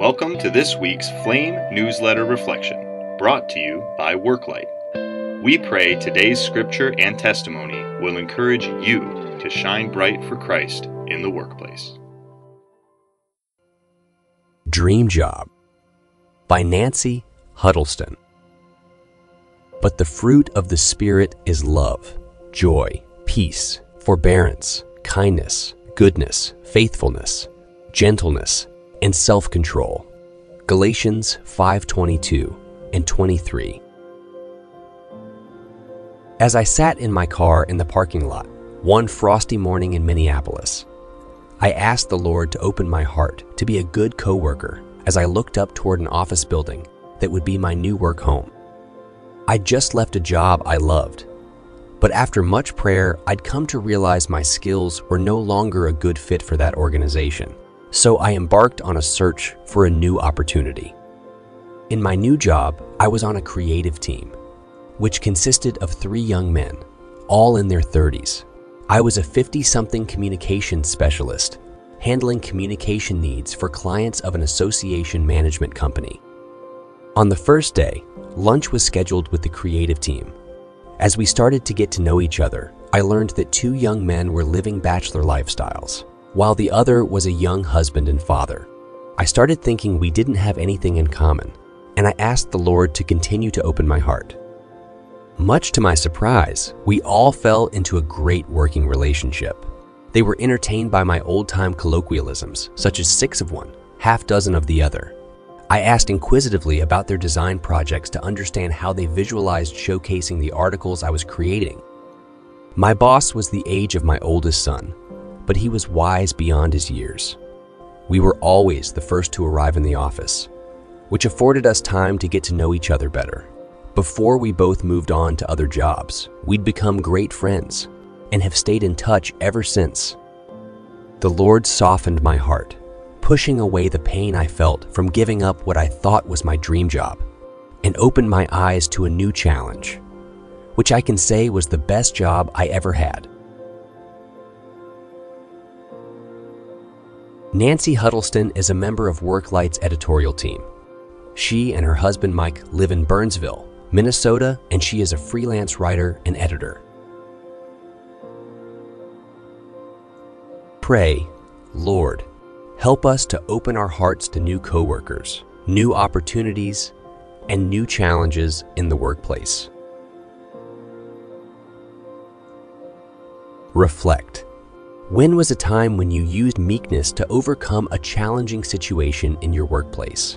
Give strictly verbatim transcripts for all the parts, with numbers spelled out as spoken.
Welcome to this week's Flame Newsletter Reflection, brought to you by Worklight. We pray today's scripture and testimony will encourage you to shine bright for Christ in the workplace. Dream Job by Nancy Huddleston. But the fruit of the Spirit is love, joy, peace, forbearance, kindness, goodness, faithfulness, gentleness, and self-control. Galatians five twenty-two and twenty-three. As I sat in my car in the parking lot one frosty morning in Minneapolis, I asked the Lord to open my heart to be a good coworker as I looked up toward an office building that would be my new work home. I'd just left a job I loved, but after much prayer, I'd come to realize my skills were no longer a good fit for that organization. So I embarked on a search for a new opportunity. In my new job, I was on a creative team, which consisted of three young men, all in their thirties. I was a fifty-something communications specialist, handling communication needs for clients of an association management company. On the first day, lunch was scheduled with the creative team. As we started to get to know each other, I learned that two young men were living bachelor lifestyles, while the other was a young husband and father. I started thinking we didn't have anything in common, and I asked the Lord to continue to open my heart. Much to my surprise, we all fell into a great working relationship. They were entertained by my old-time colloquialisms, such as six of one, half dozen of the other. I asked inquisitively about their design projects to understand how they visualized showcasing the articles I was creating. My boss was the age of my oldest son, but he was wise beyond his years. We were always the first to arrive in the office, which afforded us time to get to know each other better. Before we both moved on to other jobs, we'd become great friends and have stayed in touch ever since. The Lord softened my heart, pushing away the pain I felt from giving up what I thought was my dream job, and opened my eyes to a new challenge, which I can say was the best job I ever had. Nancy Huddleston is a member of Worklight's editorial team. She and her husband Mike live in Burnsville, Minnesota, and she is a freelance writer and editor. Pray, Lord, help us to open our hearts to new coworkers, new opportunities, and new challenges in the workplace. Reflect. When was a time when you used meekness to overcome a challenging situation in your workplace?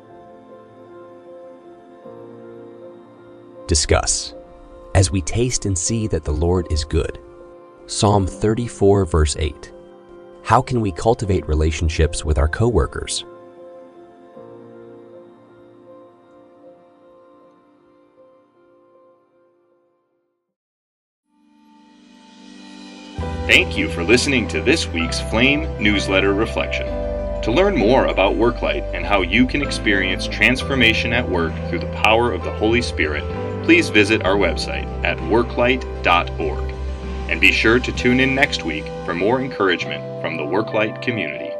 Discuss. As we taste and see that the Lord is good. Psalm thirty-four, verse eight. How can we cultivate relationships with our coworkers? Thank you for listening to this week's Flame Newsletter Reflection. To learn more about Worklight and how you can experience transformation at work through the power of the Holy Spirit, please visit our website at worklight dot org. And be sure to tune in next week for more encouragement from the Worklight community.